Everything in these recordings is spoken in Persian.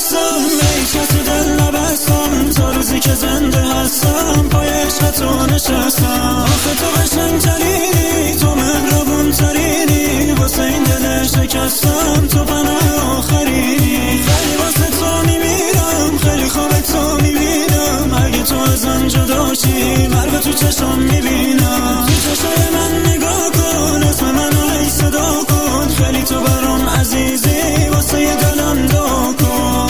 هستم، به هیچ کسی دل نبستم، تا روزی که زنده هستم پای عشق تو نشستم. آخه تو قشنگ‌ترینی، تو مهربون‌ترینی، واسه این دل شکستم تو پناه آخرینی. خیلی واسه تو میمیرم، خیلی خواب تو میبینم، اگه تو ازم جدا شی مرگ تو چشم میبینم. تو چشای من نگاه کن، اسم منو ای صدا کن، خیلی تو برام عزیزی، واسه یه دلم دعا کن.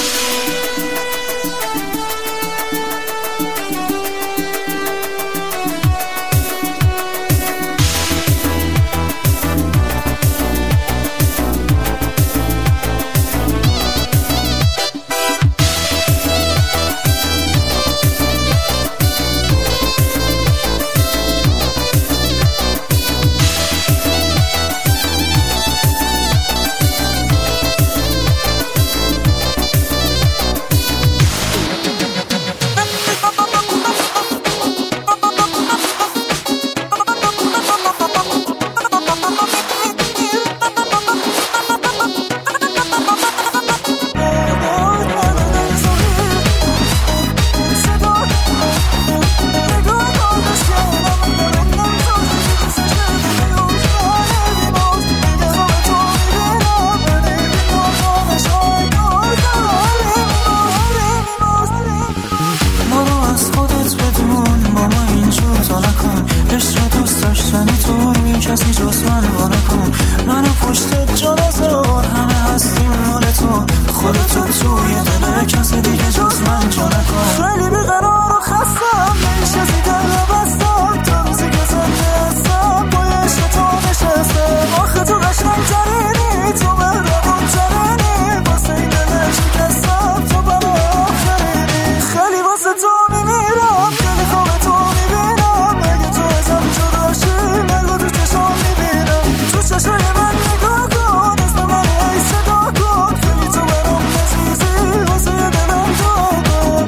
کسی جز من وانه کن، منو پشت جا نذار، همه هستیم مال تو، خودتو توی دل کسی دیگه جز من جا نکن. خیلی بیقرار و خستم، به کسی دل نبستم، تا روزی که زنده هستم با عشق تو نشستم. آخه تو قشنگ‌ترینی، تو مهربون‌ترینی، واسه این دل شکستم تو برای آخرینی. خیلی واسه تو میمیرم، خیلی خواب تو میبینم، اگه تو ازم جدا شی مرگ تو چشم میبینم. تو چشای من نگاه کن، اسم من ای صدا کن، خیلی تو برام عزیزی، واسه یه دلم دعا کن.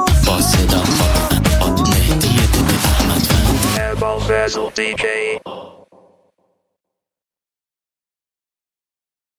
Vessel DK.